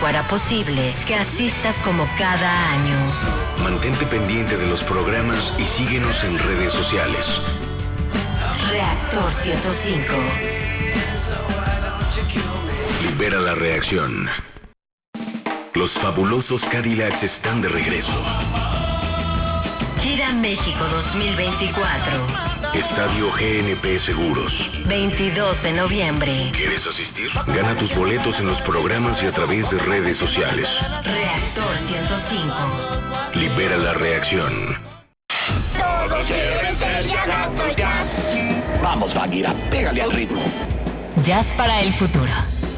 México hará posible que asistas como cada año. Mantente pendiente de los programas y síguenos en redes sociales. Reactor 105. Libera la reacción. Los fabulosos Cadillacs están de regreso. Gira México 2024. Estadio GNP Seguros. 22 de noviembre. ¿Quieres asistir? Gana tus boletos en los programas y a través de redes sociales. Reactor 105. Libera la reacción. Todos quieren ser ya Gazos Jazz. Vamos, Bagheera, pégale al ritmo. Jazz para el futuro.